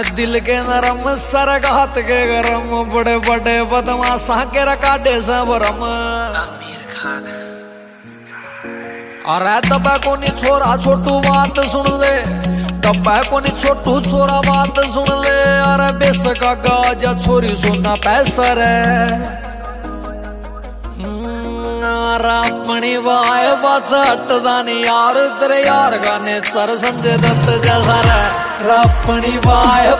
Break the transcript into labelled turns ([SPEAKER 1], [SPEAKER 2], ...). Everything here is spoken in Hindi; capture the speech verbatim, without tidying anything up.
[SPEAKER 1] दिल के नरम सरगात के गरम बड़े बड़े बदमाश के रकाडे से बरम
[SPEAKER 2] आमिर खान।
[SPEAKER 1] अरे तब को नी छोरा छोटू बात सुन ले, तब को नी छोटू छोरा बात सुन ले। अरे बेस का गाजा छोरी सोना पैसा रे अपनी वाय बचटदानी यार तेरे यार गाने सर संजय दत्त जैसा रे अपनी वाय